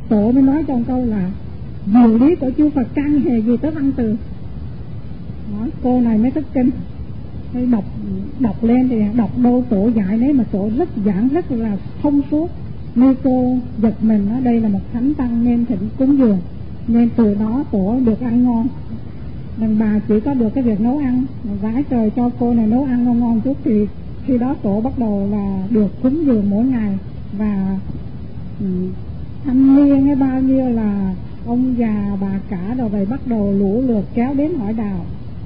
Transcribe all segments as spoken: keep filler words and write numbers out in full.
tổ mới nói trong câu là diệu lý của chư Phật can hề gì tới văn từ. Đó, cô này mới thức kinh, mới đọc đọc lên thì đọc đâu tổ dạy đấy mà tổ rất giảng rất là thông suốt. Nên cô giật mình, đó đây là một thánh tăng nên thỉnh cúng dường, nên từ đó tổ được ăn ngon. Đàn bà chỉ có được cái việc nấu ăn, mà vái trời cho cô này nấu ăn ngon ngon chút thì khi đó tổ bắt đầu là được cúng dường mỗi ngày. Và um, thanh niên hay bao nhiêu là ông già bà cả rồi vậy bắt đầu lũ lượt kéo đến hỏi đạo.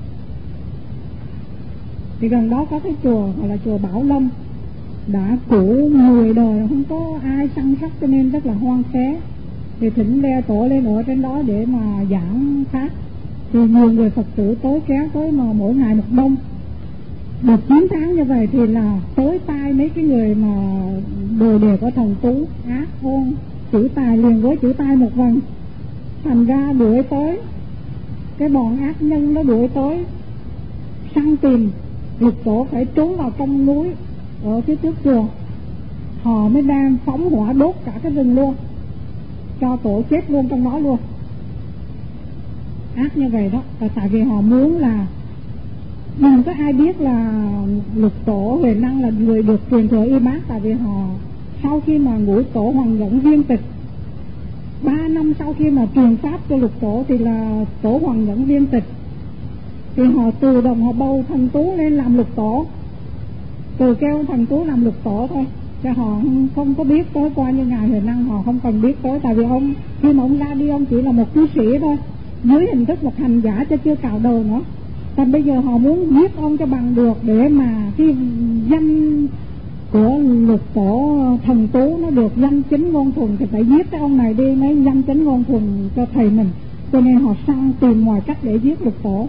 Thì gần đó có cái chùa gọi là chùa Bảo Lâm, đã cũ mười đời không có ai săn sóc cho nên rất là hoang phế. Thì thỉnh đeo tổ lên ở trên đó để mà giảng pháp. Thì nhiều người Phật tử tới kéo tới mà mỗi ngày một đông. Được chín tháng như vậy thì là tới tai mấy cái người mà đồ đề có thần tú ác ôn chữ tài liền với chữ tai một vần. Thành ra đuổi tới, cái bọn ác nhân nó đuổi tới săn tìm. Lục tổ phải trốn vào trong núi ở phía trước chùa, họ mới đang phóng hỏa đốt cả cái rừng luôn, cho tổ chết luôn trong đó luôn. Ác như vậy đó, và tại vì họ muốn là đừng có ai biết là Lục tổ Huệ Năng là người được truyền thừa y bát. Tại vì họ sau khi mà ngũ tổ Hoàng Nhẫn viên tịch, ba năm sau khi mà truyền pháp cho Lục tổ thì là tổ Hoàng Nhẫn viên tịch, thì họ tự động họ bầu thần tú lên làm Lục tổ, từ kêu thần tú làm Lục tổ thôi, cho họ không có biết tới. Qua như ngài Huệ Năng họ không cần biết tới, tại vì ông khi mà ông ra đi ông chỉ là một cư sĩ thôi, dưới hình thức một hành giả cho chưa cạo đầu nữa. Còn bây giờ họ muốn giết ông cho bằng được, để mà cái danh của Lục tổ thần tú nó được danh chính ngôn thuận thì phải giết cái ông này đi mới danh chính ngôn thuận cho thầy mình. Cho nên họ săn tìm mọi cách để giết Lục tổ.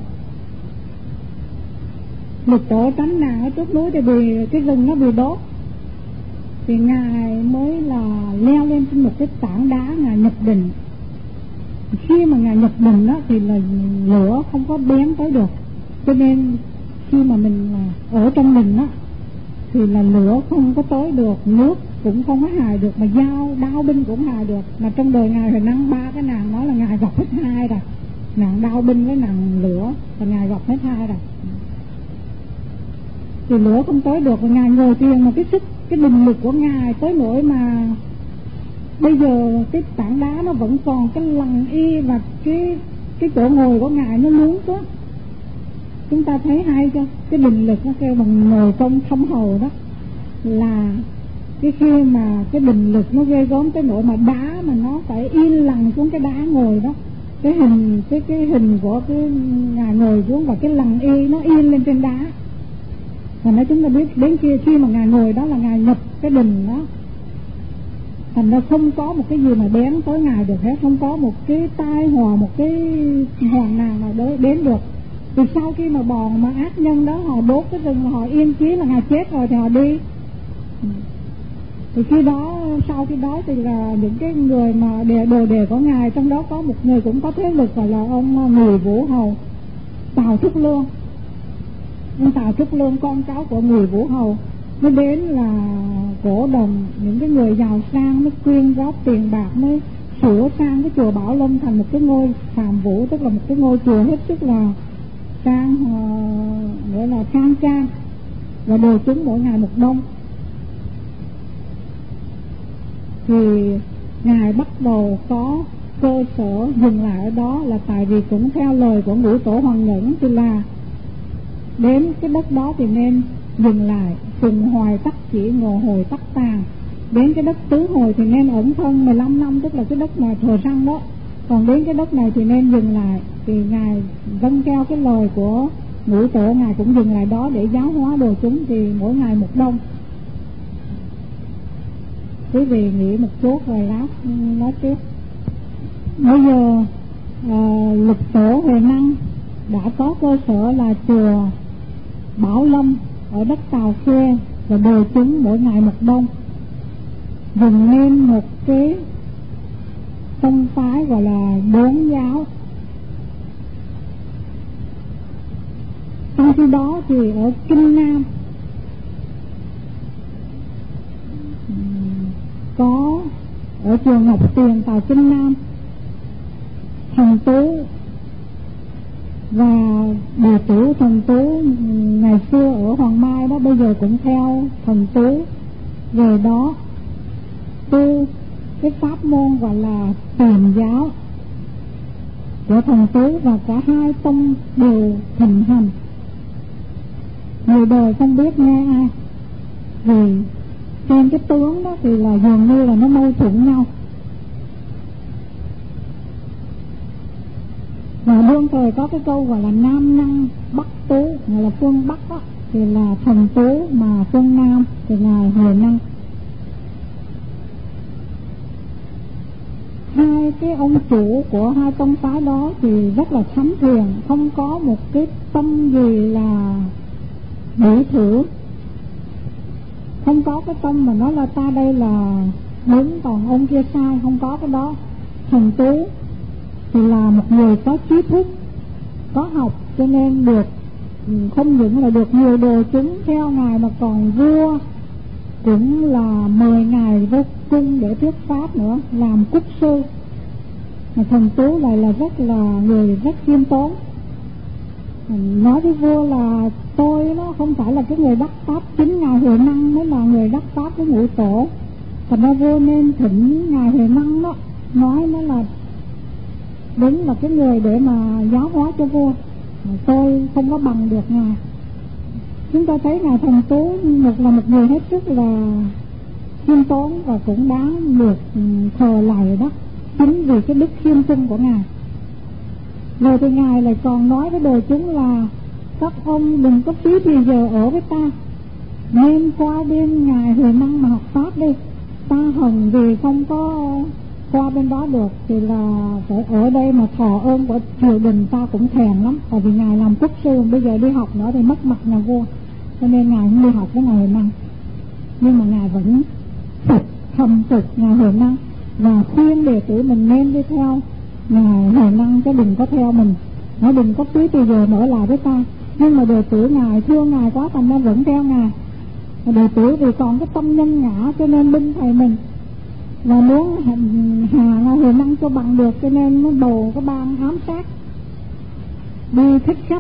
Lục tổ tránh nạn ở trước núi thì bị cái rừng nó bị đốt, thì ngài mới là leo lên trên một cái tảng đá, ngài nhập định. Khi mà ngài nhập định đó thì là lửa không có bén tới được, cho nên khi mà mình ở trong mình đó thì là lửa không có tới được, nước cũng không có hài được, mà dao đao binh cũng hài được. Mà trong đời ngài Huệ Năng ba cái nàng đó là ngài gặp hết hai rồi, nàng đao binh với nàng lửa là ngài gặp hết hai rồi. Thì lửa không tới được, và ngài ngồi thiền mà cái sức cái định lực của ngài tới nỗi mà bây giờ cái tảng đá nó vẫn còn cái lằn y, và cái cái chỗ ngồi của ngài nó luống quá. Chúng ta thấy hay chưa? Cái định lực nó kêu bằng ngồi trong thông hầu đó, là cái khi mà cái định lực nó ghê gớm tới nỗi mà đá mà nó phải yên lặng xuống cái đá ngồi đó. Cái hình cái cái hình của cái ngài ngồi xuống và cái lằn y nó yên lên trên đá. Và nói chúng ta biết đến kia khi mà ngài ngồi đó là ngài nhập cái định đó, thành ra không có một cái gì mà bén tới ngài được hết, không có một cái tai họa, một cái hoàn nào nào đến được. Thì sau khi mà bọn mà ác nhân đó họ đốt cái rừng, họ yên chí là ngài chết rồi thì họ đi. Thì khi đó sau khi đó thì là những cái người mà đề đồ đề của ngài, trong đó có một người cũng có thế lực gọi là ông Người Vũ Hầu, Tào Trúc Lương. Ông Tào Trúc Lương con cháu của Người Vũ Hầu mới đến là cổ đồng những cái người giàu sang, mới quyên góp tiền bạc, mới sửa sang cái chùa Bảo Lâm thành một cái ngôi Phạm Vũ, tức là một cái ngôi chùa hết sức là trang, uh, gọi là trang trang, và đồ chúng mỗi ngày một đông. Thì ngài bắt đầu có cơ sở dừng lại ở đó là tại vì cũng theo lời của ngũ tổ Hoàng Nhẫn, thì là đến cái đất đó thì nên dừng lại, phùng hoài tắc chỉ ngộ hồi tắc tàn. Đến cái đất tứ hồi thì nên ẩn thân mười lăm năm, tức là cái đất mà thờ răng đó. Còn đến cái đất này thì nên dừng lại. Thì ngài vâng theo cái lời của ngũ tổ, ngài cũng dừng lại đó để giáo hóa đồ chúng, thì mỗi ngày một đông. Quý vị nghĩ một chút rồi lát nói tiếp. Bây giờ à, Lục tổ Huệ Năng đã có cơ sở là chùa Bảo Lâm ở đất Tàu Khê, và đồ chúng mỗi ngày một đông, dùng nên một cái tông phái gọi là bốn giáo. Trong khi đó thì ở Kinh Nam có ở trường Ngọc Tiền tại Kinh Nam. Thần Tú và đệ tử Thần Tú ngày xưa ở Hoàng Mai đó bây giờ cũng theo Thần Tú về đó tu cái pháp môn gọi là Tiềm giáo của Thần Tú, và cả hai tông đều thịnh hành. Người đời không biết nghe ai, vì trên cái tướng đó thì là dường như là nó mâu thuẫn nhau. Và đương thời có cái câu gọi là Nam Năng Bắc Tú, gọi là phương Bắc đó thì là Thần Tú, mà phương Nam thì ngài Huệ Năng. Hai cái ông chủ của hai tông phái đó thì rất là thánh thiện, không có một cái tâm gì là bị thử, không có cái tâm mà nói là ta đây là đúng còn ông kia sai, không có cái đó. Thần Tú thì là một người có trí thức, có học, cho nên được không những là được nhiều đồ chúng theo ngài, mà còn vua cũng là mời ngài vô cung để thuyết pháp nữa, làm cúc sư. Mà Thần Tú lại là rất là người rất khiêm tốn, nói với vua là tôi nó không phải là cái người đắc pháp, chính ngài Huệ Năng mới là người đắc pháp với ngũ tổ. Thành ra vua nên thỉnh ngài Huệ Năng đó, nói nó là đúng là cái người để mà giáo hóa cho vua, tôi không có bằng được ngài. Chúng ta thấy ngài Thần Tú một là một người hết sức là khiêm tốn và cũng đáng được thờ lạy đó, chính vì cái đức khiêm cung của ngài. Rồi thì ngài lại còn nói với đời chúng là các ông đừng có phí thì giờ ở với ta, nên qua bên ngài Huệ Năng mà học pháp đi. Ta hồng vì không có qua bên đó được thì là phải ở đây mà thọ ơn của triều đình ta cũng thèm lắm. Tại vì ngài làm quốc sư, bây giờ đi học nữa thì mất mặt nhà vua, cho nên ngài không đi học với ngài Huệ Năng. Nhưng mà ngài vẫn phục thầm phục ngài Huệ Năng và khuyên đệ tử mình nên đi theo ngài Huệ Năng, chứ đừng có theo mình. Nó đừng có phí thì giờ mở lại với ta. Nhưng mà đệ tử ngài thương ngài quá, thành ra vẫn theo ngài. Đệ tử vì còn cái tâm nhân ngã cho nên binh thầy mình, và muốn hà ngài Huệ Năng cho bằng được, cho nên nó bầu cái ban ám sát đi thích khách.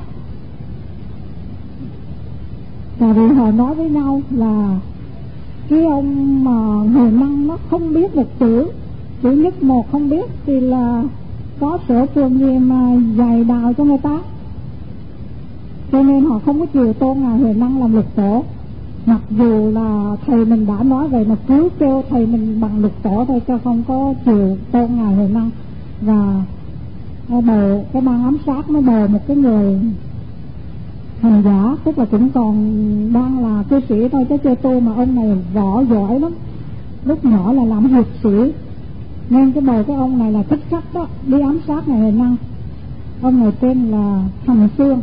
Tại vì họ nói với nhau là cái ông mà Huệ Năng nó không biết một chữ, chữ nhất một không biết, thì là có sở trường gì mà dạy đạo cho người ta, cho nên họ không có chịu tôn ngài Huệ Năng làm lục tổ. Mặc dù là thầy mình đã nói vậy mà cứ kêu thầy mình bằng lục tổ thôi, cho không có chịu tôn ngài Huệ Năng. Và bầu cái ban ám sát nó bầu một cái người hành giả, tức là cũng còn đang là cư sĩ thôi chứ chưa tu, mà ông này võ giỏi lắm, lúc nhỏ là làm hiệp sĩ, nên cái bầu cái ông này là thích khách đó, đi ám sát ngài Huệ Năng. Ông này tên là Thành Xương.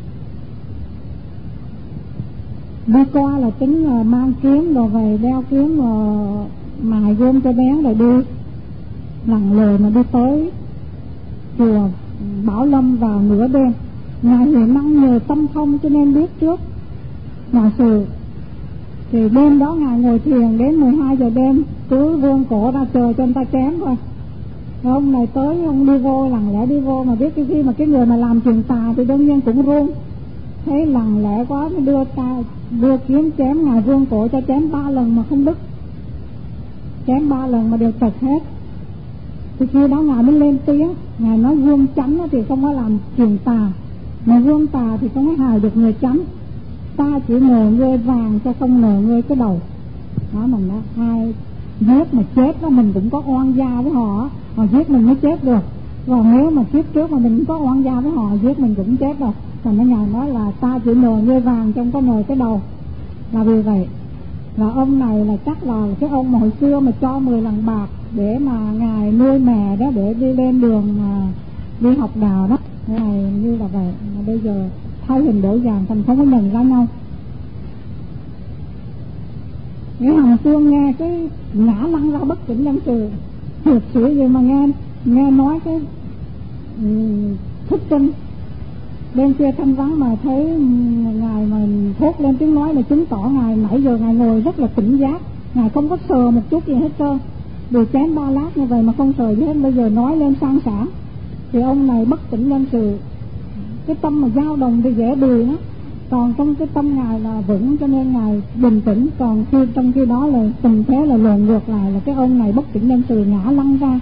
Đi qua là tính là mang kiếm rồi về đeo kiếm rồi mài gươm cho bén rồi đi lặng lề mà đi tới chùa Bảo Lâm vào nửa đêm. Ngài Huệ Năng nhờ tâm thông cho nên biết trước mọi sự. Thì đêm đó ngài ngồi thiền đến mười hai giờ đêm, cứ vươn cổ ra chờ cho người ta chém thôi. Rồi ông này tới, ông đi vô, lặng lẽ đi vô, mà biết cái khi mà cái người mà làm chuyện tà thì đương nhiên cũng run. Thấy lặng lẽ quá mới đưa ta đưa kiếm chém ngài, vươn cổ cho chém ba lần mà không đứt, chém ba lần mà đều tật hết. Thì khi đó ngài mới lên tiếng, ngài nói gương chánh thì không có làm chuyện tà, mà gương tà thì không có hại được người chánh. Ta chỉ ngờ ngươi vàng cho không ngờ ngươi cái đầu. Đó mình đó, hai giết mà chết đó mình cũng có oan gia với họ, họ giết mình mới chết được. Còn nếu mà kiếp trước mà mình cũng có oan gia với họ, giết mình cũng chết rồi. Còn cái ngài nói là ta chỉ ngờ ngươi vàng trong có ngờ cái đầu. Là vì vậy là ông này là chắc là cái ông mà hồi xưa mà cho mười lạng bạc để mà ngài nuôi mẹ đó, để đi lên đường mà đi học đạo đó. Cái này như là vậy, mà bây giờ thay hình đổi dạng thành không có nhận ra nhau. Cái Hằng Xương nghe cái ngã lăn ra bất tỉnh nhân sự, thiệt sĩ gì mà nghe nghe nói cái um, thức tinh. Đêm khuya thanh vắng mà thấy ngài mà thốt lên tiếng nói là chứng tỏ ngài nãy giờ ngài ngồi rất là tỉnh giác, ngài không có sờ một chút gì hết trơn. bị chém ba lát như vậy mà không sợ gì hết, bây giờ nói lên sang sảng thì ông này bất tỉnh nhân sự. Cái tâm mà dao động thì dễ bị đó, còn trong cái tâm ngài là vững cho nên ngài bình tĩnh, còn khi trong khi đó là tình thế là lộn ngược lại, là cái ông này bất tỉnh nhân sự ngã lăn ra.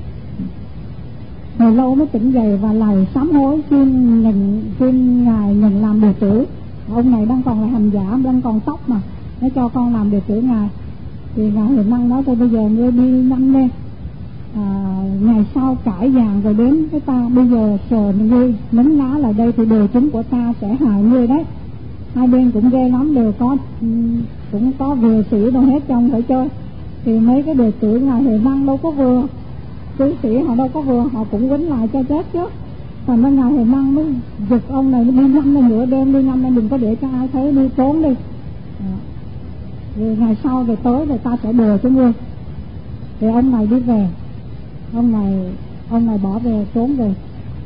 Hồi lâu mới tỉnh dậy và lại sám hối xin nhận xin ngài nhận làm đệ tử. Ông này đang còn là hành giả, đang còn tóc mà, nó cho con làm đệ tử ngài. Thì ngài Huệ Năng nói thôi bây giờ ngươi đi nhanh lên, à, ngày sau cải vàng rồi đến với ta, bây giờ sờ ngươi nấn ná lại đây thì đồ chúng của ta sẽ hại ngươi đấy. Hai bên cũng ghê lắm, đều có cũng có vừa sĩ đâu hết trong phải chơi. Thì mấy cái đệ tử ngài Huệ Năng đâu có vừa, cư sĩ họ đâu có vừa, họ cũng quýnh lại cho chết chứ. Thành ra ngài Huệ Năng mới giật ông này đi nhanh lên, nửa đêm đi nhanh lên, đừng có để cho ai thấy, đi trốn đi. À, rồi ngày sau về tới rồi ta sẽ đùa cho ngươi. Thì ông này đi về, ông này ông này bỏ về, trốn về.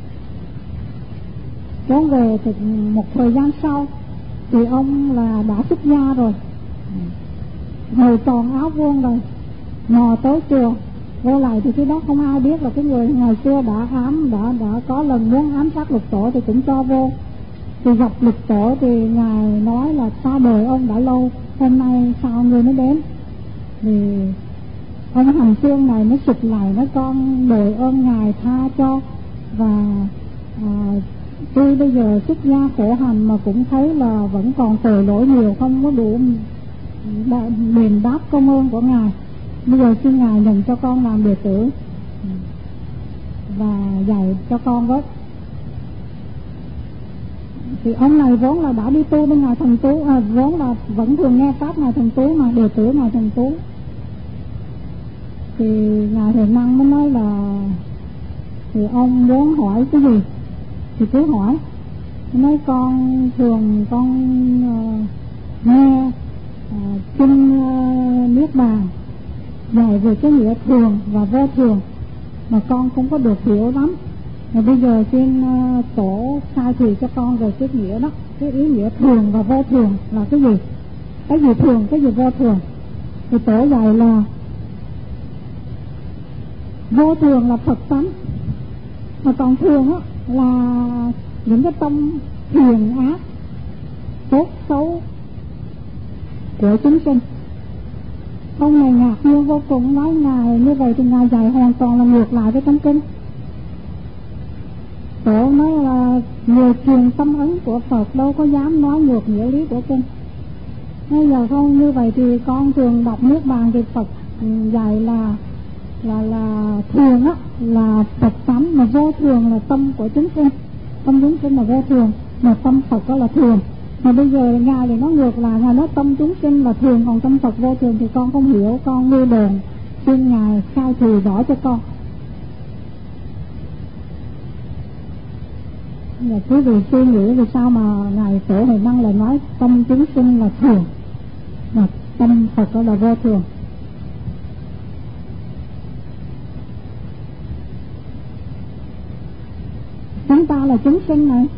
Trốn về thì một thời gian sau thì ông là đã xuất gia rồi, hồi tròn áo vuông rồi, mò tới chùa. Vô lại thì cái đó không ai biết là cái người ngày xưa đã ám đã đã có lần muốn ám sát Lục Tổ thì cũng cho vô. Thì gặp Lục Tổ thì ngài nói là ta đợi ông đã lâu, hôm nay sao người mới đến. Thì ông Hành Xương này mới sụp lại, nói con đợi ơn ngài tha cho, và à, tuy bây giờ xuất gia khổ hành mà cũng thấy là vẫn còn tội lỗi nhiều, không có đủ đền đáp công ơn của ngài. Bây giờ xin ngài nhận cho con làm đệ tử và dạy cho con với. Thì ông này vốn là đã đi tu với ngài Thần Tú, à, vốn là vẫn thường nghe pháp ngài Thần Tú mà, đệ tử ngài Thần Tú. Thì ngài Huệ Năng mới nói là thì ông muốn hỏi cái gì thì cứ hỏi. Nói con thường con uh, nghe uh, kinh uh, Niết Bàn dạy về cái nghĩa thường và vô thường mà con cũng có được hiểu lắm. Và bây giờ xin uh, tổ khai thị cho con về cái nghĩa đó, cái ý nghĩa thường và vô thường là cái gì, cái gì thường, cái gì vô thường. Thì tổ dạy là vô thường là Phật tánh, mà còn thường á là những cái tâm thiện ác, tốt xấu của chúng sinh. Ông này ngạc nhiên vô cùng, nói ngài như vậy thì ngài dạy hoàn toàn là ngược lại với trong kinh. Tổ nói là người truyền tâm ấn của Phật đâu có dám nói ngược nghĩa lý của kinh. Bây giờ không như vậy thì con thường đọc Niết Bàn thì Phật dạy là là là thường á là Phật tánh, mà vô thường là tâm của chúng sinh. Tâm chúng sinh là vô thường, mà tâm Phật đó là thường. Mà bây giờ ngài thì nó ngược lại, ngài nói tâm chúng sinh là thường còn tâm Phật vô thường, thì con không hiểu, con nghi đồn, xin ngài khai thị rõ cho con. Và quý vị suy nghĩ vì sao mà ngài Tổ Huệ Năng lại nói tâm chúng sinh là thường mà tâm Phật đó là vô thường. Chúng ta là chúng sinh này,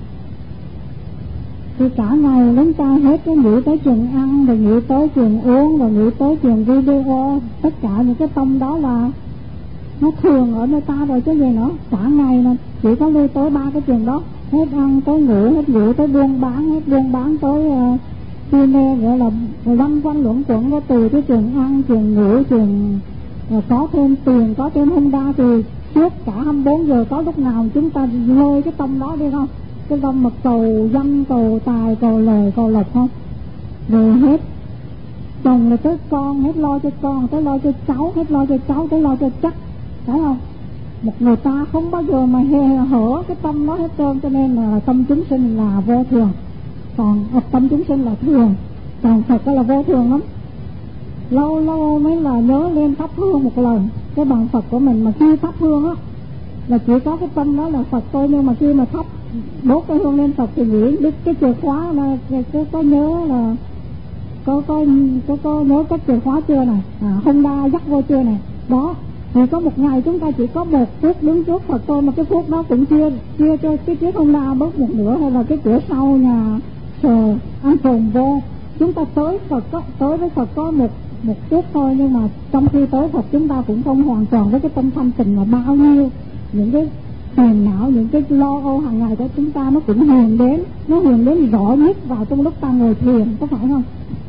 thì cả ngày chúng ta hết cái nghĩ tới chuyện ăn, rồi nghĩ tới chuyện uống, rồi nghĩ tới chuyện video, tất cả những cái tâm đó là nó thường ở nơi ta rồi chứ gì nữa. Cả ngày là chỉ có lui tới ba cái chuyện đó, hết ăn tới ngủ, hết ngủ tới buôn bán, hết buôn bán tới uh, cine, gọi là lăn quanh luẩn quẩn có từ cái chuyện ăn, chuyện ngủ, chuyện uh, có thêm tiền, có thêm Honda thì suốt cả hai mươi bốn giờ có lúc nào chúng ta lôi cái tâm đó đi không? Cái tâm mà cầu danh, cầu tài, cầu lời, cầu lộc không? Rồi hết chồng là tới con, hết lo cho con, tới lo cho cháu, hết lo cho cháu, tới lo cho chắc, phải không? Một người ta không bao giờ mà hề hở cái tâm đó hết trơn, cho nên là tâm chúng sinh là vô thường, còn tâm chúng sinh là thường, còn Phật đó là vô thường lắm. Lâu lâu mới là nhớ lên thắp hương một lần cái bằng Phật của mình, mà khi thắp hương á là chỉ có cái tâm đó là Phật thôi, nhưng mà khi mà thắp đốt cái hương lên Phật thì nghĩ biết cái chìa khóa là có, có nhớ là có có có có nhớ cái chìa khóa chưa này, à, Honda dắt vô chưa này đó. Thì có một ngày chúng ta chỉ có một phút đứng trước Phật thôi, mà cái phút đó cũng chia chia cho cái chiếc Honda bớt một nửa, hay là cái cửa sau nhà sờ ăn phồn vô. Chúng ta tới Phật có, tới với Phật có một một chút thôi, nhưng mà trong khi tới Phật chúng ta cũng không hoàn toàn với cái tâm thanh tịnh, mà bao nhiêu những cái phiền não, những cái lo âu hàng ngày của chúng ta nó cũng hiện đến, nó hiện đến rõ nhất vào trong lúc ta ngồi thiền, có phải không?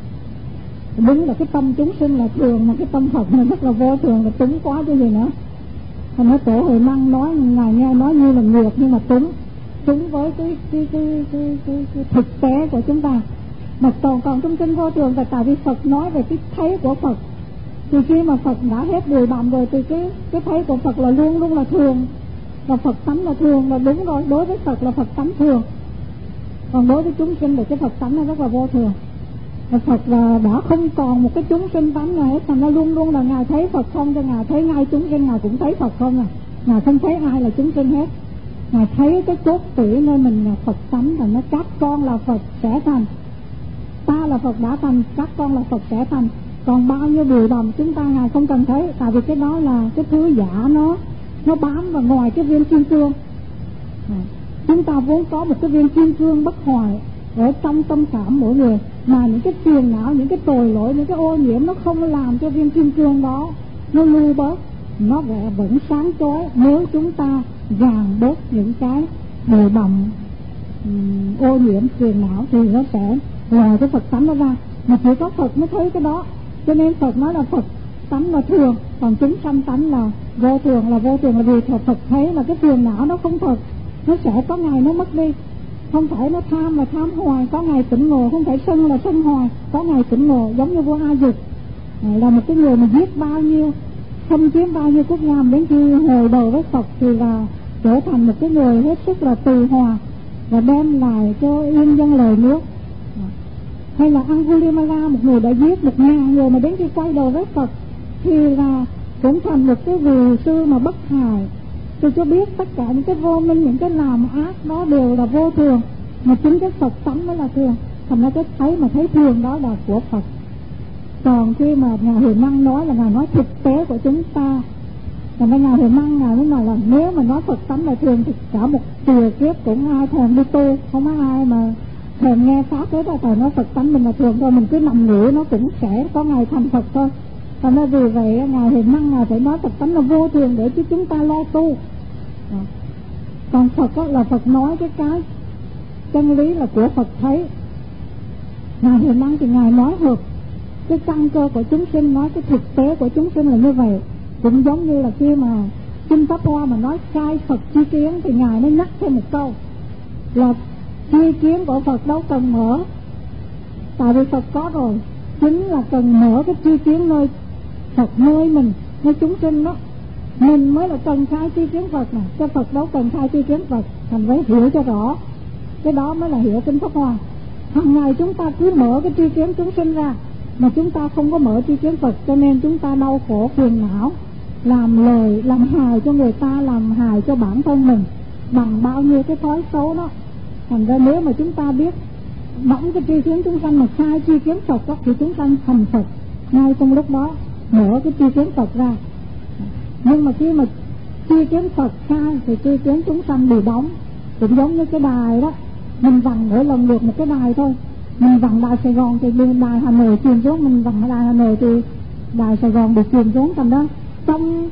Đúng là cái tâm chúng sinh là thường, mà cái tâm Phật này rất là vô thường, là túng quá chứ gì nữa. Thành nói Tổ Huệ Năng nói, ngài nghe nói như là ngược, nhưng mà túng túng với cái cái cái cái, cái, cái thực tế của chúng ta. Mà còn còn trong kinh vô thường là tại vì Phật nói về cái thấy của Phật, thì khi mà Phật đã hết bụi bặm rồi thì cái cái thấy của Phật là luôn luôn là thường, và Phật tánh là thường, là đúng rồi. Đối với Phật là Phật tánh thường, còn đối với chúng sinh thì cái Phật tánh nó rất là vô thường. Và Phật là đã không còn một cái chúng sinh tánh nào hết, thành ra luôn luôn là ngài thấy Phật không, cho ngài thấy ngay chúng sinh ngài cũng thấy Phật không à. Ngài không thấy ai là chúng sinh hết, ngài thấy cái cốt tủy nơi mình là Phật tánh, và nó các con là Phật sẽ thành, ta là Phật đã thành, các con là Phật sẽ thành. Còn bao nhiêu bụi bặm chúng ta ngài không cần thấy, tại vì cái đó là cái thứ giả, nó nó bám vào ngoài cái viên kim cương. À, chúng ta vốn có một cái viên kim cương bất hoại ở trong tâm cảm mỗi người, mà những cái phiền não, những cái tội lỗi, những cái ô nhiễm nó không làm cho viên kim cương đó nó lưu bớt, nó vẫn sáng chói. Nếu chúng ta gàn bớt những cái bụi bặm, um, ô nhiễm, phiền não thì nó sẽ ngoài cái Phật tánh nó ra. Mà chỉ có Phật mới thấy cái đó, cho nên Phật nói là Phật tánh là thường, còn chúng sanh tánh là vô thường. Là vô thường là vì Phật thấy là cái phiền não nó không thật, nó sẽ có ngày nó mất đi. Không phải nó tham là tham hoài, có ngày tỉnh ngộ. Không phải sân là sân hoài, có ngày tỉnh ngộ. Giống như vua A Dục là một cái người mà giết bao nhiêu, xâm chiếm bao nhiêu quốc gia, đến khi hồi đầu với Phật thì là trở thành một cái người hết sức là tùy hòa và đem lại cho yên dân lời nước. Hay là Angulimala, một người đã giết một ngàn người, mà đến khi quay đầu với Phật thì là cũng thành một cái vị sư mà bất hại. Tôi cho biết tất cả những cái vô minh, những cái làm ác đó đều là vô thường, mà chính cái Phật tánh mới là thường. Thành ra cái thấy mà thấy thường đó là của Phật. Còn khi mà Ngài Huệ Năng nói là Ngài nói thực tế của chúng ta, và Ngài Huệ Năng Ngài mới nói là nếu mà nói Phật tánh là thường thì cả một triệu kiếp cũng ai thèm đi tu, không có ai mà thèm nghe pháp hết. Tại nói Phật tánh mình là thường thôi, mình cứ nằm ngủ nó cũng sẽ có ngày thành Phật thôi. Thành ra vì vậy Ngài Huệ Năng Ngài phải nói Phật tánh là vô thường để cho chúng ta lo tu. Đó. Còn Phật đó là Phật nói cái cái chân lý là của Phật thấy. Ngài Huệ Năng thì Ngài nói hợp cái căn cơ của chúng sinh, nói cái thực tế của chúng sinh là như vậy. Cũng giống như là khi mà Kinh Pháp Hoa mà nói khai Phật chi kiến thì Ngài mới nhắc thêm một câu là chi kiến của Phật đâu cần mở, tại vì Phật có rồi. Chính là cần mở cái chi kiến nơi Phật, nơi mình, nơi chúng sinh đó, mình mới là cần khai chi kiến Phật này, cho Phật đâu cần khai chi kiến Phật. Thành với hiểu cho rõ cái đó mới là hiểu Kinh Pháp Hoa. Hằng ngày chúng ta cứ mở cái chi kiến chúng sinh ra, mà chúng ta không có mở chi kiến Phật, cho nên chúng ta đau khổ phiền não, làm lời làm hại cho người ta, làm hại cho bản thân mình bằng bao nhiêu cái thói xấu đó. Thành ra nếu mà chúng ta biết đóng cái tri kiến chúng sanh mà sai tri kiến Phật đó, thì chúng sanh thành Phật ngay trong lúc đó, mở cái tri kiến Phật ra. Nhưng mà khi mà tri kiến Phật sai thì tri kiến chúng sanh bị đóng. Cũng giống như cái đài đó, mình vặn mỗi lần được một cái đài thôi. Mình vặn đài Sài Gòn thì đài Hà Nội chìm xuống, mình vặn đài Hà Nội thì đài Sài Gòn bị chìm xuống. Thành đó trong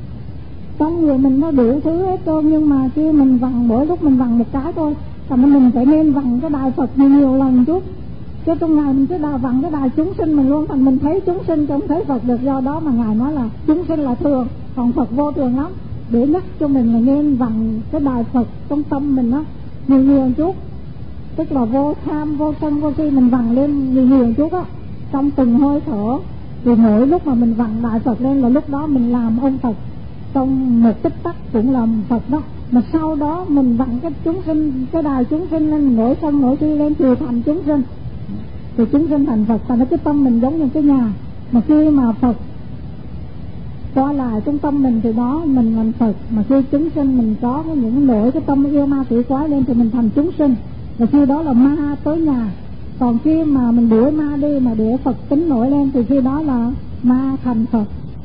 trong người mình nó đủ thứ hết trơn, nhưng mà khi mình vặn mỗi lúc mình vặn một cái thôi, thành ra mình phải nên vặn cái đài Phật nhiều nhiều lần chút. Chứ trong ngày mình cứ đào vặn cái đài chúng sinh mình luôn, thành mình thấy chúng sinh chứ không thấy Phật được. Do đó mà Ngài nói là chúng sinh là thường, còn Phật vô thường lắm, để nhắc cho mình là nên vặn cái đài Phật trong tâm mình đó nhiều nhiều chút. Tức là vô tham, vô sân, vô si mình vặn lên nhiều nhiều chút á, trong từng hơi thở. Thì mỗi lúc mà mình vặn đài Phật lên là lúc đó mình làm ông Phật, trong một tích tắc cũng làm Phật đó. Mà sau đó mình vặn cái chúng sinh, cái đài chúng sinh lên, nổi sân nổi si lên thì thành chúng sinh, thì chúng sinh thành Phật. Thành ra cái tâm mình giống như cái nhà, mà khi mà Phật qua lại trong tâm mình thì đó mình làm Phật. Mà khi chúng sinh mình có những nỗi cái tâm yêu ma quỷ quái lên thì mình thành chúng sinh, và khi đó là ma tới nhà. Còn khi mà mình đuổi ma đi mà để Phật tính nổi lên thì khi đó là ma thành Phật.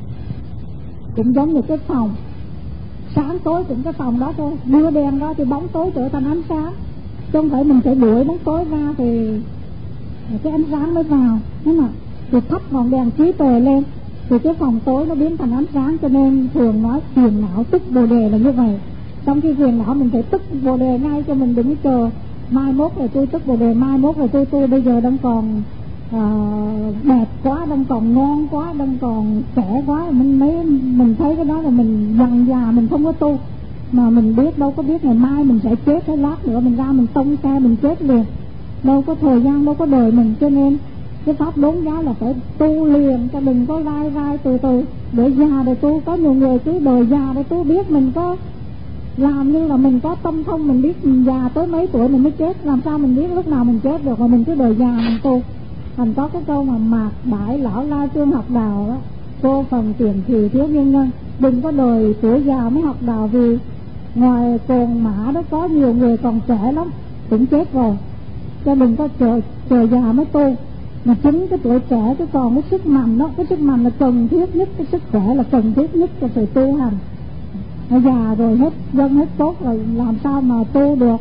Cũng giống như cái phòng, sáng tối cũng cái phòng đó thôi, đưa đèn ra thì bóng tối trở thành ánh sáng, chứ không phải mình phải đuổi bóng tối ra thì cái ánh sáng mới vào. Đúng không? thì thắp ngọn đèn trí tuệ lên thì cái phòng tối nó biến thành ánh sáng. Cho nên thường nói phiền não tức bồ đề là như vậy. Trong khi phiền não mình phải tức bồ đề ngay, cho mình đừng chờ mai mốt rồi tôi tức bồ đề, mai mốt rồi tôi tôi bây giờ đang còn uh, đẹp quá, đang còn ngon quá, đang còn trẻ quá, mình mấy mình thấy cái đó là mình dần già mình không có tu, mà mình biết đâu có biết ngày mai mình sẽ chết hay lát nữa mình ra mình tông xe mình chết liền, đâu có thời gian, đâu có đời mình. Cho nên cái pháp đốn giá là phải tu liền, cho đừng có vai vai từ từ để già rồi tu. Có nhiều người cứ đời già rồi tu, biết mình có làm như là mình có tâm thông, mình biết mình già tới mấy tuổi mình mới chết, làm sao mình biết lúc nào mình chết được, mà mình cứ đời già mình tu. Thành có cái câu mà mạc bãi lão la trương học đào đó, cô phần tiền thì thiếu nhân nhân, đừng có đời tuổi già mới học đào, vì ngoài cồn mã đó có nhiều người còn trẻ lắm cũng chết rồi, cho đừng có chờ chờ già mới tu. Mà chính cái tuổi trẻ cái còn cái sức mạnh đó, cái sức mạnh là cần thiết nhất, cái sức khỏe là cần thiết nhất cho sự tu hành. Nó già rồi hết dân hết tốt rồi làm sao mà tu được.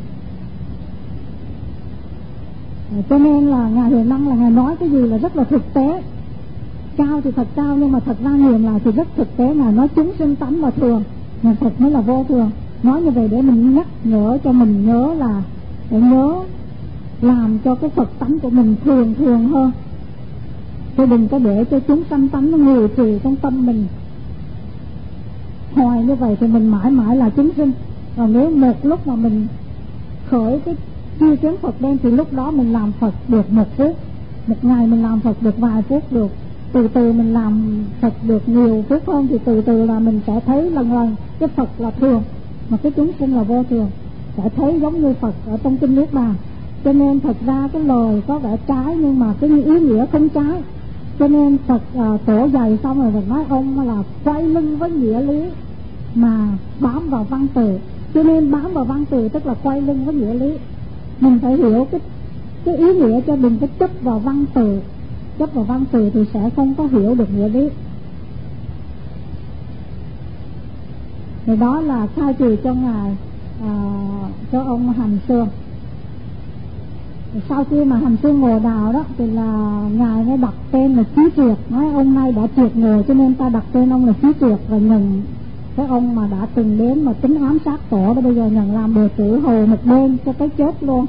Cho nên là Ngài Hiền Năng là Ngài nói cái gì là rất là thực tế. Cao thì thật cao, nhưng mà thật ra nghiệm lại thì rất thực tế. Ngài nói chúng sinh tánh là thường, mà thật mới là vô thường. Nói như vậy để mình nhắc nhở cho mình nhớ là để nhớ làm cho cái Phật tánh của mình thường thường hơn, chứ đừng có để cho chúng sanh tánh nó ngự trị trong tâm mình hoài như vậy thì mình mãi mãi là chúng sinh. Còn nếu một lúc mà mình khởi cái chi kiến Phật đen thì lúc đó mình làm Phật được một phút, một ngày mình làm Phật được vài phút được, từ từ mình làm Phật được nhiều phút hơn, thì từ từ là mình sẽ thấy lần lần cái Phật là thường mà cái chúng sinh là vô thường, sẽ thấy giống như Phật ở trong kinh Niết Bàn. Cho nên thật ra cái lời có vẻ trái nhưng mà cái ý nghĩa không trái. Cho nên Phật à, tổ dày xong rồi mình nói ông là quay lưng với nghĩa lý mà bám vào văn từ. Cho nên bám vào văn từ tức là quay lưng với nghĩa lý. Mình phải hiểu cái, cái ý nghĩa, cho đừng có chấp vào văn từ. Chấp vào văn từ thì sẽ không có hiểu được nghĩa lý. Thì đó là khai trì cho Ngài à, cho ông Hành Xương. Sau khi mà Hành Xương ngồi đào đó thì là Ngài mới đặt tên là Chí Triệt. Nói ông này đã triệt ngồi cho nên ta đặt tên ông là Chí Triệt, và nhận cái ông mà đã từng đến mà tính ám sát tổ đó bây giờ nhận làm đệ tử hầu một bên cho tới chết luôn.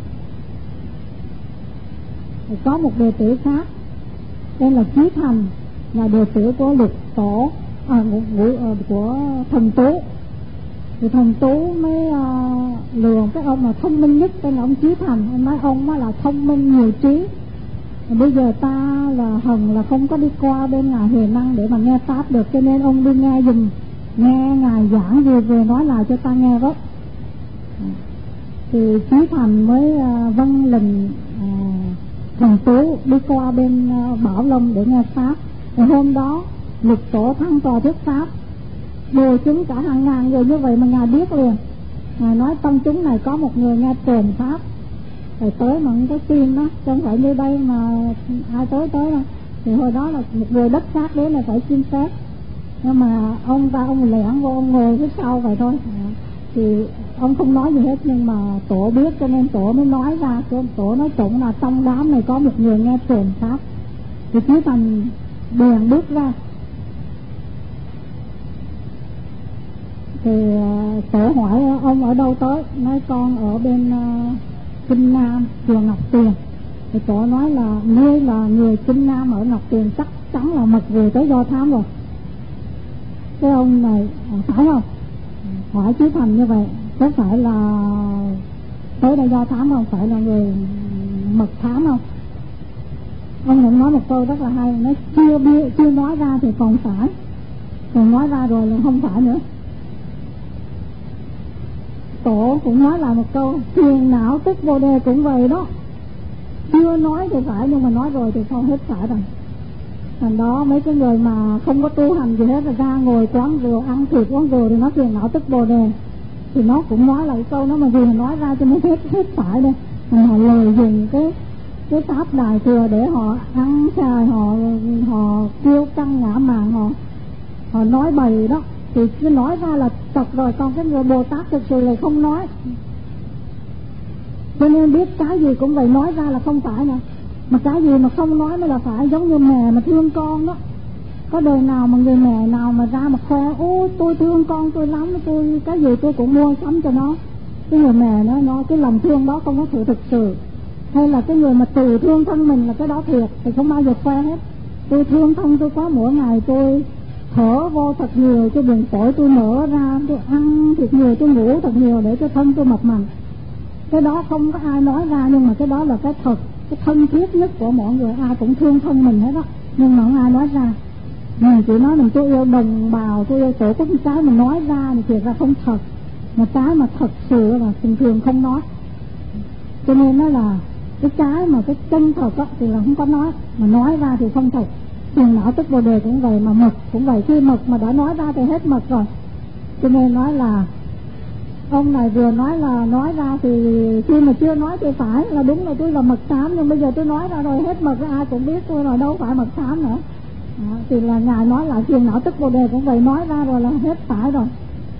Thì có một đệ tử khác tên là Chí Thành, là đệ tử của Lục Tổ à, của, của Thần Tú. Thì Thần Tú mới uh, lường cái ông mà thông minh nhất tên là ông Chí Thành. Ông nói ông là thông minh nhiều trí, và bây giờ ta là hần là không có đi qua bên Ngài Hiền Năng để mà nghe pháp được, cho nên ông đi nghe dùm, nghe Ngài giảng gì về nói lại cho ta nghe với. Thì Chí Thành mới uh, vâng lệnh uh, Thần Tú đi qua bên uh, Bảo Long để nghe pháp. Thì hôm đó Lục Tổ thăng tòa thuyết pháp, đồ chúng cả hàng ngàn người như vậy mà Ngài biết liền. Ngài nói trong chúng này có một người nghe truyền pháp, rồi tới mà không có tin đó, không phải như đây mà ai tới tới đâu. Thì hồi đó là một người đất khác đến là phải xin phép, nhưng mà ông ta ông lẻn vô ông ngồi phía sau vậy thôi. Thì ông không nói gì hết, nhưng mà tổ biết cho nên tổ mới nói ra. Tổ nói trụng là trong đám này có một người nghe truyền pháp. Thì Chí Thành bèn bước ra. Thì uh, tổ hỏi ông ở đâu tới, nói con ở bên uh, Kinh Nam chùa Ngọc Tuyền. Thì tổ nói là ngươi là người Kinh Nam ở Ngọc Tuyền, chắc chắn là mật về tới Do Thám rồi. Cái ông này uh, phải không? Hỏi Chí Thành như vậy, có phải là tới đây Do Thám không, phải là người mật thám không? Ông cũng nói một câu rất là hay, nói chưa biết, chưa nói ra thì còn phải, còn nói ra rồi là không phải nữa. Tổ cũng nói là một câu phiền não tức bồ đề cũng vậy đó, chưa nói thì phải nhưng mà nói rồi thì không hết phải rồi. Thành đó mấy cái người mà không có tu hành gì hết, là ra ngồi quán rượu ăn thịt quán rượu thì nó phiền não tức bồ đề, thì nó cũng nói lại câu đó mà vì nói ra cho nó hết hết phải đây. Mà họ lời dùng cái cái pháp đại thừa để họ ăn xài, họ họ kêu căng ngã mạn, họ họ nói bậy đó, thì cứ nói ra là thật rồi. Còn cái người Bồ Tát thực sự là không nói, cho nên biết cái gì cũng vậy, nói ra là không phải nè. Mà cái gì mà không nói mới là phải, giống như mẹ mà thương con đó. Có đời nào mà người mẹ nào mà ra mà khoe ô tôi thương con tôi lắm, tôi cái gì tôi cũng mua sắm cho nó. Cái người mẹ nó nó cái lòng thương đó không có sự thực sự. Hay là cái người mà tự thương thân mình là cái đó thiệt thì không bao giờ khoe hết. Tôi thương thân tôi quá, mỗi ngày tôi thở vô thật nhiều, cái buồng phổi tôi nở ra, tôi ăn thật nhiều, tôi ngủ thật nhiều để cho thân tôi mập mằn. Cái đó không có ai nói ra, nhưng mà cái đó là cái thật, cái thân thiết nhất của mọi người, ai cũng thương thân mình hết đó, nhưng mà không ai nói ra. Mình chỉ nói mình tôi yêu đồng bào, tôi yêu tổ quốc, cái mình nói ra thì thiệt ra không thật, mà cái mà thật sự là thường thường không nói. Cho nên nó là cái cái mà cái chân thật đó, thì là không có nói, mà nói ra thì không thật. Phiền não tức bồ đề cũng vậy, mà mật cũng vậy, khi mật mà đã nói ra thì hết mật rồi. Cho nên nói là ông này vừa nói là nói ra thì khi mà chưa nói thì phải là đúng là tôi là mật xám, nhưng bây giờ tôi nói ra rồi hết mật, ai cũng biết tôi rồi, đâu phải mật xám nữa. À, thì là ngài nói lại phiền não tức bồ đề cũng vậy, nói ra rồi là hết phải rồi.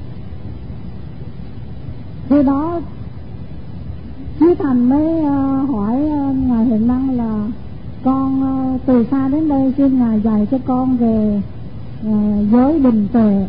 Khi đó Chí Thành mới uh, hỏi uh, ngài Huệ Năng là con uh, từ xa đến đây xin ngài dạy cho con về uh, giới định tuệ.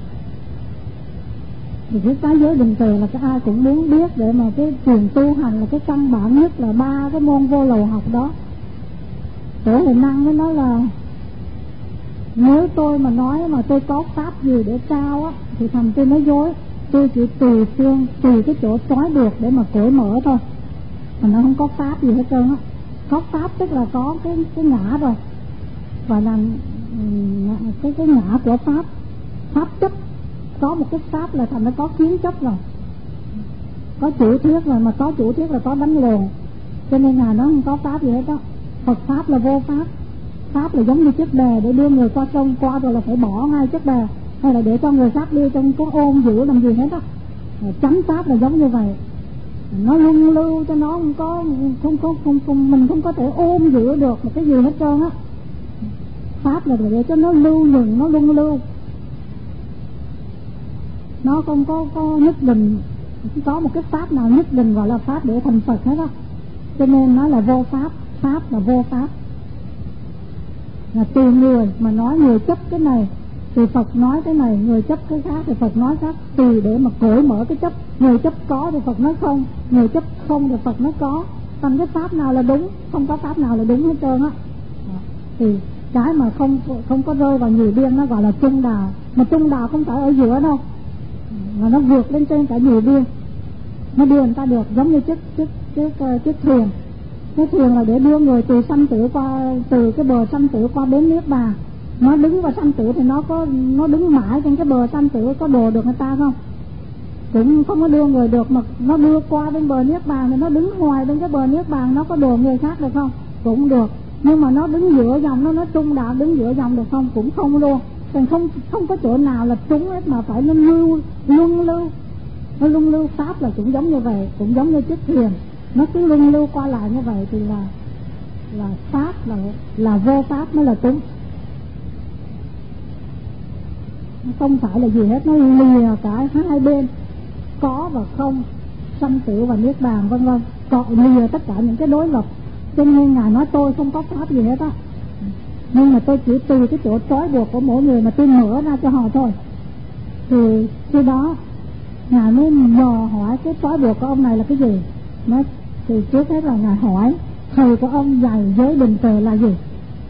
Thì cái cái giới định tuệ là cái ai cũng muốn biết, để mà cái chuyện tu hành là cái căn bản nhất là ba cái môn vô lậu học đó. Tổ Huệ Năng mới nói là nếu tôi mà nói mà tôi có pháp gì để trao á thì thành tôi nói dối. Tôi chỉ tùy phương, tùy cái chỗ trói được để mà cởi mở thôi, mà nó không có pháp gì hết trơn á. Có pháp tức là có cái cái ngã rồi, và là cái cái ngã của pháp, pháp chấp. Có một cái pháp là thành nó có kiến chấp rồi, có chủ thuyết rồi, mà có chủ thuyết là có đánh lường. Cho nên là nó không có pháp gì hết đó. Phật pháp là vô pháp. Pháp là giống như chiếc bè để đưa người qua sông, qua rồi là phải bỏ ngay chiếc bè, hay là để cho người khác đi trong có ôm giữ làm gì hết đó. Chánh pháp là giống như vậy, nó luân lưu cho nó không có không có không, không mình không có thể ôm giữ được một cái gì hết trơn á. Pháp là để cho nó lưu dừng, nó luân lưu, nó không có có nhất định có một cái pháp nào nhất định gọi là pháp để thành Phật hết á. Cho nên nó là vô pháp. Pháp là vô pháp, là tùy người mà nói. Người chấp cái này thì Phật nói cái này, người chấp cái khác thì Phật nói khác, tùy để mà cởi mở cái chấp. Người chấp có thì Phật nói không, người chấp không thì Phật nói có. Thành cái pháp nào là đúng, không có pháp nào là đúng hết trơn á. Thì cái mà không không có rơi vào nhiều biên nó gọi là trung đạo. Mà trung đạo không phải ở giữa đâu, mà nó vượt lên trên cả nhiều biên, nó đưa người ta được. Giống như chiếc chiếc chiếc chiếc thuyền. Cái thuyền là để đưa người từ sanh tử qua, từ cái bờ sanh tử qua bến niết bàn. Nó đứng vào sanh tử thì nó có nó đứng mãi trên cái bờ sanh tử, có đồ được người ta không? Cũng không có đưa người được. Mà nó đưa qua bên bờ niết bàn thì nó đứng ngoài bên cái bờ niết bàn, nó có đồ người khác được không? Cũng được. Nhưng mà nó đứng giữa dòng, nó nói trung đạo đứng giữa dòng được không? Cũng không luôn. Còn không không có chỗ nào là trúng hết, mà phải luân lưu, luân lưu. Nó luân lưu. Pháp là cũng giống như vậy, cũng giống như chiếc thuyền, nó cứ luân lưu qua lại như vậy thì là là pháp, là là vô pháp mới là đúng. Nó không phải là gì hết, nó lìa cả hai bên, có và không, sanh tử và niết bàn vân vân, còn lìa tất cả những cái đối lập. Cho nên ngài nói tôi không có pháp gì hết á, nhưng mà tôi chỉ từ cái chỗ trói buộc của mỗi người mà tôi mở ra cho họ thôi. Thì khi đó ngài mới dò hỏi cái trói buộc của ông này là cái gì. Nói thì trước hết là ngài hỏi thầy của ông dạy giới định tuệ là gì.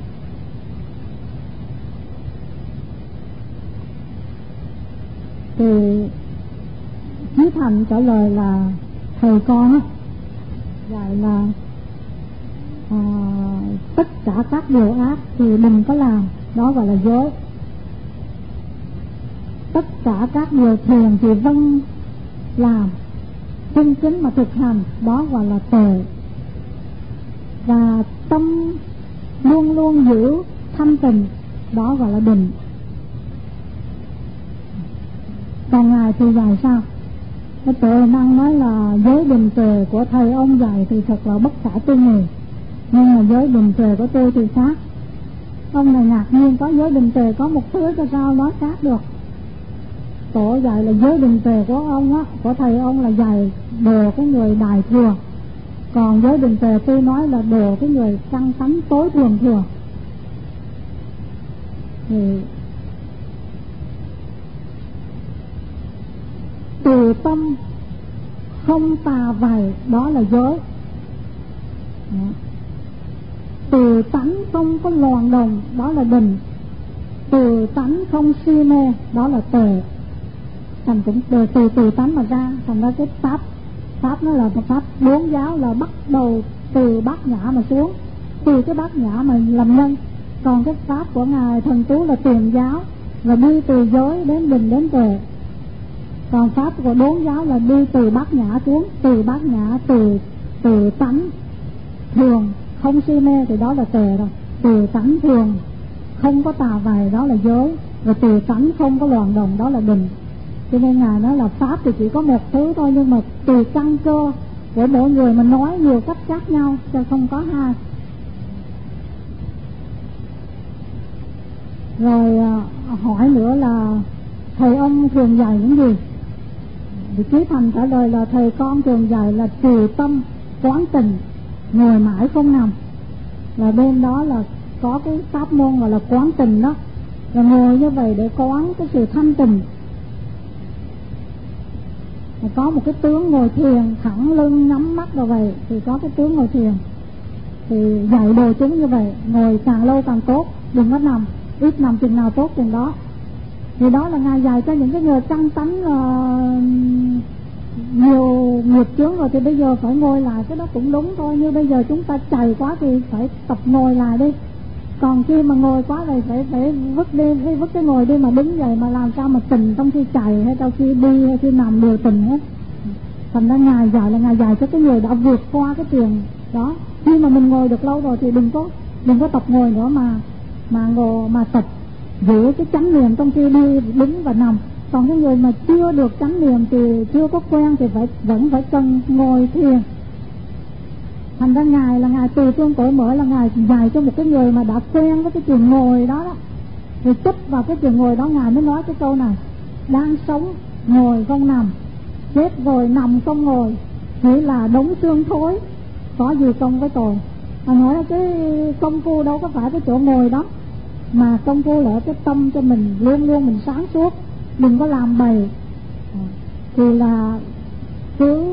Thì Chí Thành trả lời là thầy con á dạy là à, tất cả các điều ác thì đừng có làm, đó gọi là giới. Tất cả các điều thiền thì vâng làm, chân chính mà thực hành, đó gọi là tuệ. Và tâm luôn luôn giữ thanh tịnh, đó gọi là định. Còn ngài thì dạy sao? Cái tuệ năng nói là giới định tuệ của thầy ông dạy thì thật là bất khả tư nghị, nhưng mà giới định tuệ của tôi thì khác. Ông này ngạc nhiên, có giới định tuệ có một thứ cho sao nói khác được. Tổ dạy là giới định tuệ của ông á, của thầy ông là dạy đồ cái người đại thừa, Còn giới Định Tề tôi nói là đồ cái người căn tánh tối thường thường. Thì từ tâm không tà vầy, đó là giới. Từ tánh không có loạn đồng, đó là định. Từ tánh không si mê, đó là tuệ. Thành cũng từ từ, từ tánh mà ra. Thành ra cái pháp Pháp nó là pháp bốn giáo, là bắt đầu từ bát nhã mà xuống, từ cái bát nhã mà làm nhân. Còn cái pháp của Ngài Thần Tú là tiền giáo, là đi từ giới đến định đến tuệ. Còn pháp của bốn giáo là đi từ bát nhã xuống, từ bát nhã, từ từ tánh thường không si mê thì đó là tuệ rồi. Từ tánh thường không có tà vầy, đó là giới. Rồi từ tánh không có loạn đồng, đó là định. Cho nên Ngài nói là pháp thì chỉ có một thứ thôi, nhưng mà tùy căn cơ của mỗi người mà nói nhiều cách khác nhau, chứ không có hai. Rồi à, hỏi nữa là thầy ông thường dạy những gì? Thì Chí Thành trả lời là thầy con thường dạy là trì tâm quán tình, ngồi mãi không nằm. Là bên đó là có cái pháp môn gọi là quán tình đó, là ngồi như vậy để quán cái sự thanh tình. Có một cái tướng ngồi thiền thẳng lưng nhắm mắt vào vậy thì có cái tướng ngồi thiền. Thì dạy đồ chúng như vậy, ngồi càng lâu càng tốt, đừng có nằm, ít nằm chừng nào tốt chừng đó. Thì đó là Ngài dạy cho những cái người căn tánh uh, nhiều nghiệp chướng rồi thì bây giờ phải ngồi lại. Cái đó cũng đúng thôi, như bây giờ chúng ta chạy quá thì phải tập ngồi lại đi. Còn khi mà ngồi quá rồi phải phải vứt đi, phải vứt cái ngồi đi mà đứng dậy mà làm sao mà tình trong khi chạy hay trong khi đi hay khi nằm đều tình hết. Thành ra Ngài dạy là Ngài dạy cho cái người đã vượt qua cái trường đó. Khi mà mình ngồi được lâu rồi thì đừng có đừng có tập ngồi nữa mà mà ngồi mà tập giữ cái chánh niệm trong khi đi đứng và nằm. Còn cái người mà chưa được chánh niệm thì chưa có quen thì phải vẫn phải cần ngồi thiền. Thành ra Ngài là Ngài từ phương cởi mở là Ngài dạy cho một cái người mà đã quen với cái chuyện ngồi đó đó, rồi chấp vào cái chuyện ngồi đó. Ngài mới nói cái câu này: đang sống ngồi không nằm, chết rồi nằm không ngồi, chỉ là đống xương thối, có gì công với tội. Mà nói là cái công phu đâu có phải cái chỗ ngồi đó, mà công phu là cái tâm cho mình luôn luôn mình sáng suốt, đừng có làm bầy. Thì là cứ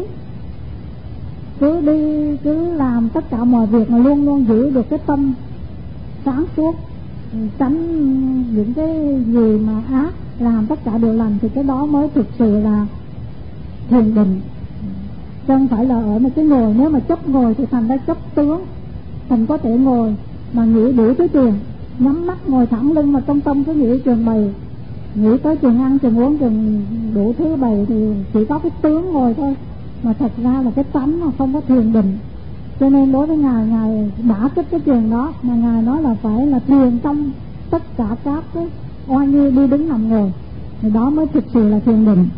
cứ đi cứ làm tất cả mọi việc mà luôn luôn giữ được cái tâm sáng suốt, tránh những cái gì mà ác, làm tất cả điều lành, thì cái đó mới thực sự là thiền định. Chứ không phải là ở một cái ngồi. Nếu mà chấp ngồi thì thành ra chấp tướng, thành có thể ngồi mà nghĩ đủ cái chuyện, nhắm mắt ngồi thẳng lưng mà trong tâm cứ nghĩ chuyện bày, nghĩ tới chuyện ăn chuyện uống chuyện đủ thứ bày, thì chỉ có cái tướng ngồi thôi, mà thật ra là cái tánh mà không có thiền định. Cho nên đối với Ngài, Ngài đã kích cái chuyện đó, mà Ngài nói là phải là thiền trong tất cả các cái oai nghi đi đứng nằm ngồi, thì đó mới thực sự là thiền định.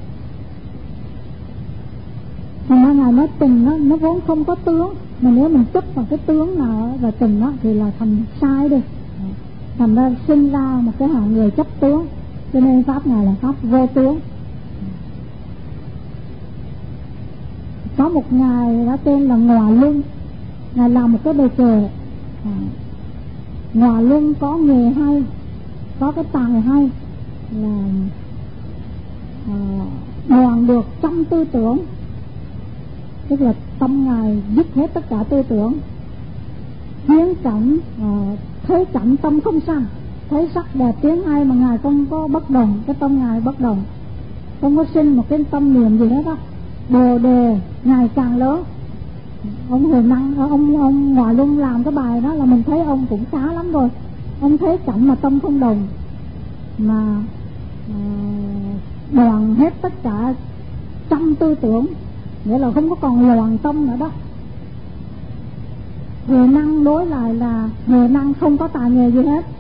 Thành ra Ngài nói tình nó, nó vốn không có tướng, mà nếu mình chấp vào cái tướng nào và tình đó thì là thành sai đi, thành ra sinh ra một cái hạng người chấp tướng. Cho nên pháp Ngài là pháp vô tướng. Có một Ngài đã tên là Ngọa Luân, Ngài làm một cái bề kệ. à, Ngọa Luân có nghề hay, có cái tài hay là à, đoàn được trăm tư tưởng. Tức là tâm Ngài dứt hết tất cả tư tưởng, kiến cảnh, à, thấy cảnh tâm không sanh, thấy sắc đẹp tiếng hay mà Ngài không có bất đồng, cái tâm Ngài bất đồng, không có sinh một cái tâm niệm gì hết á. Bồ đề ngày càng lớn. Ông Huyền Năng, ông ông Ngọa Luân làm cái bài đó là mình thấy ông cũng khá lắm rồi. Ông thấy cảnh mà tâm không đồng, mà à, đoàn hết tất cả trăm tư tưởng, nghĩa là không có còn loạn tâm nữa đó. Huệ Năng đối lại là Huệ Năng không có tài nghề gì hết,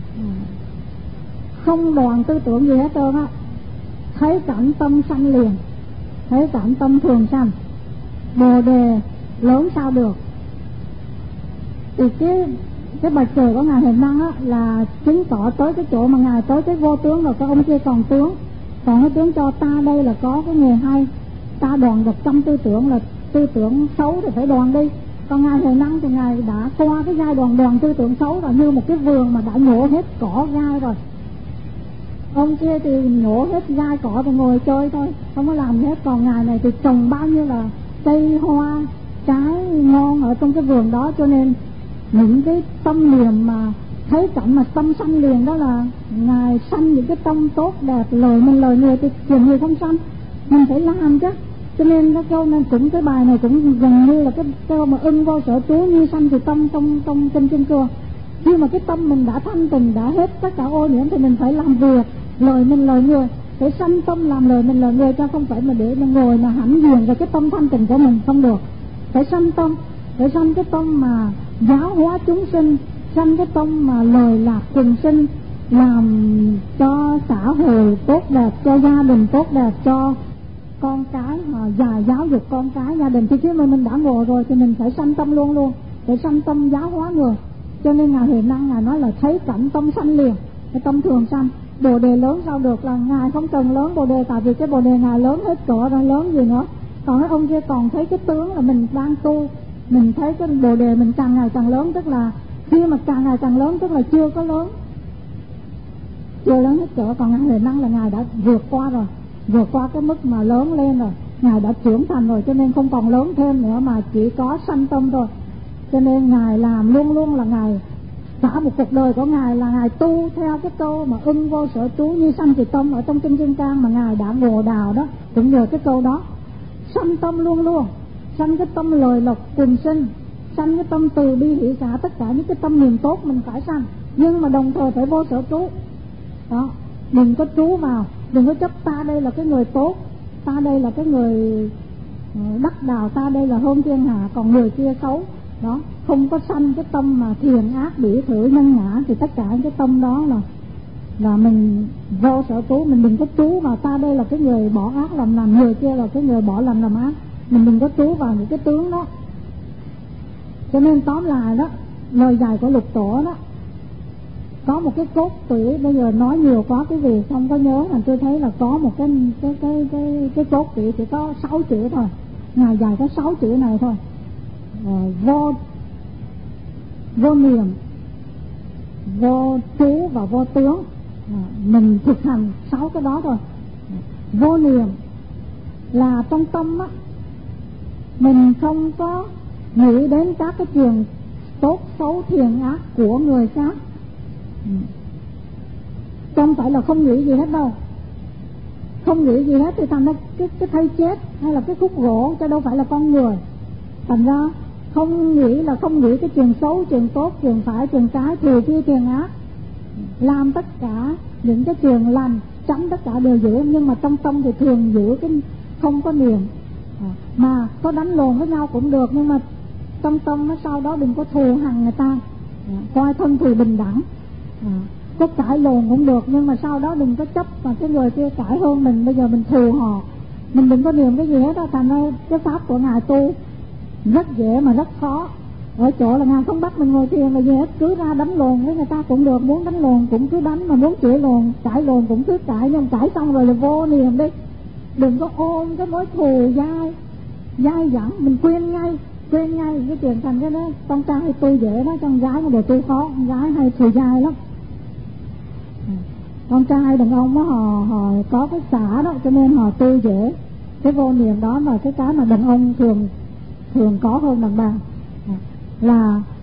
không đoàn tư tưởng gì hết trơn á. Thấy cảnh tâm sanh liền, thấy cảnh tâm thường sanh. Bồ đề lớn sao được. Thì cái cái bài kệ của Ngài Huệ Năng á là chứng tỏ tới cái chỗ mà Ngài tới cái vô tướng rồi, cái ông kia còn tướng. Còn cái tướng cho ta đây là có cái nghề hay, ta đoàn được trăm tư tưởng là tư tưởng xấu thì phải đoạn đi. Còn ngài Huệ Năng thì ngài đã qua cái giai đoạn đoạn tư tưởng xấu rồi, như một cái vườn mà đã nhổ hết cỏ gai rồi. Ông kia thì nhổ hết gai cỏ rồi ngồi chơi thôi, không có làm gì hết. Còn ngài này thì trồng bao nhiêu là cây hoa trái ngon ở trong cái vườn đó. Cho nên những cái tâm niệm mà thấy cảnh mà tâm sanh liền, đó là ngài sanh những cái tâm tốt đẹp, lời mình lời người thì chuyện gì không sanh, mình phải làm chứ. Cho nên cái câu này cũng, cái bài này cũng gần như là cái câu mà ưng vô sở trú như sanh thì tâm trong trong kinh Kim Cương. Khi mà cái tâm mình đã thanh tịnh, đã hết tất cả ô nhiễm thì mình phải làm việc lời mình lời người, phải sanh tâm làm lời mình lời người, cho không phải mà để mà ngồi mà hãnh diện vào cái tâm thanh tịnh của mình, không được. Phải sanh tâm, phải sanh cái tâm mà giáo hóa chúng sinh, sanh cái tâm mà lời lạc quần sinh, làm cho xã hội tốt đẹp, cho gia đình tốt đẹp, cho con cái mà già giáo dục con cái gia đình. Thì khi mà mình đã ngồi rồi thì mình phải sanh tâm luôn luôn, phải sanh tâm giáo hóa người. Cho nên ngài Huệ Năng ngài nói là thấy cảnh tâm sanh liền, cái tâm thường sanh. Bồ đề lớn sao được, là ngài không cần lớn bồ đề, tại vì cái bồ đề ngài lớn hết cỡ rồi, lớn gì nữa. Còn cái ông kia còn thấy cái tướng là mình đang tu, mình thấy cái bồ đề mình càng ngày càng lớn, tức là khi mà càng ngày càng lớn tức là chưa có lớn, chưa lớn hết cỡ. Còn ngài Huệ Năng là ngài đã vượt qua rồi, vượt qua cái mức mà lớn lên rồi, ngài đã trưởng thành rồi, cho nên không còn lớn thêm nữa mà chỉ có sanh tâm thôi. Cho nên ngài làm luôn luôn là ngài, cả một cuộc đời của ngài là ngài tu theo cái câu mà ưng vô sở trú như sanh thì tâm ở trong kinh Kim Cang mà ngài đã ngộ đạo đó, cũng nhờ cái câu đó. Sanh tâm luôn luôn, sanh cái tâm lời lộc quần sinh, sanh cái tâm từ bi hỷ xả, tất cả những cái tâm niềm tốt mình phải sanh, nhưng mà đồng thời phải vô sở trú đó. Đừng có trú vào, đừng có chấp ta đây là cái người tốt, ta đây là cái người đắc đạo, ta đây là hơn thiên hạ, còn người kia xấu đó. Không có sanh cái tâm mà thiền ác bỉ thử nhân ngã, thì tất cả cái tâm đó là là mình vô sở trú. Mình đừng có trú vào ta đây là cái người bỏ ác làm lành, người kia là cái người bỏ lành làm ác, mình đừng có trú vào những cái tướng đó. Cho nên tóm lại đó, lời dạy của Lục Tổ đó có một cái cốt tủy, bây giờ nói nhiều quá quý vị không có nhớ, mà tôi thấy là có một cái cái cái cái cái cốt tủy chỉ có sáu chữ thôi. Ngài dạy có sáu chữ này thôi. À, vô vô niệm, vô trú và vô tướng. À, mình thực hành sáu cái đó thôi. À, vô niệm là trong tâm á, mình không có nghĩ đến các cái chuyện tốt xấu thiện ác của người khác. Ừ. Không phải là không nghĩ gì hết đâu, không nghĩ gì hết thì thành ra cái, cái thây chết hay là cái khúc gỗ, chứ đâu phải là con người. Thành ra không nghĩ là không nghĩ cái chuyện xấu, chuyện tốt, chuyện phải, chuyện trái, thừa chi, chuyện ác, làm tất cả những cái chuyện lành, tránh tất cả đều giữ, nhưng mà trong tâm thì thường giữ cái không có niệm. À, mà có đánh lộn với nhau cũng được, nhưng mà trong tâm nó sau đó đừng có thù hằn người ta. À, coi thân thì bình đẳng. À, có cãi lộn cũng được, nhưng mà sau đó đừng có chấp mà cái người kia cãi hơn mình, bây giờ mình thù họ, mình đừng có niệm cái gì hết đó. Thành ra cái pháp của ngài tu rất dễ mà rất khó, ở chỗ là ngài không bắt mình ngồi thiền là gì hết, cứ ra đánh lộn với người ta cũng được, muốn đánh lộn cũng cứ đánh, mà muốn chửi lộn cãi lộn cũng cứ cãi, nhưng cãi xong rồi là vô niệm đi. Đừng có ôm cái mối thù dai dai dẳng, mình quên ngay quên ngay cái chuyện. Thành cái đó con trai tu dễ đó, con gái mà đồ tu khó, con gái hay thù dai lắm. Con trai đàn ông đó, họ họ có cái xả đó, cho nên họ tu dễ. Cái vô niệm đó là cái cái mà đàn ông thường thường có hơn đàn bà. Là